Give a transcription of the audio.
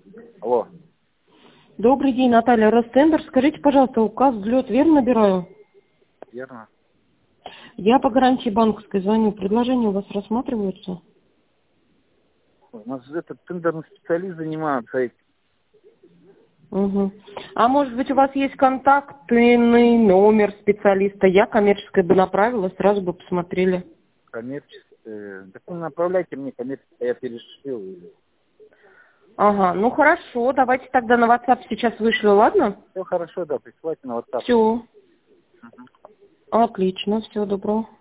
Алло. Добрый день, Наталья Ростендер. Скажите, пожалуйста, указ взлет верно набираю? Верно. Я по гарантии банковской звоню. Предложения у вас рассматриваются? У нас этот тендерный специалист занимается этим. Угу. А может быть, у вас есть контактный номер специалиста? Я коммерческая бы направила, сразу бы посмотрели. Коммерческое. Так вы направляйте мне коммерческое, я перешил. Ага, ну хорошо, давайте тогда на WhatsApp сейчас вышлю, ладно? Все хорошо, да, присылайте на WhatsApp. Все, отлично, всего доброго.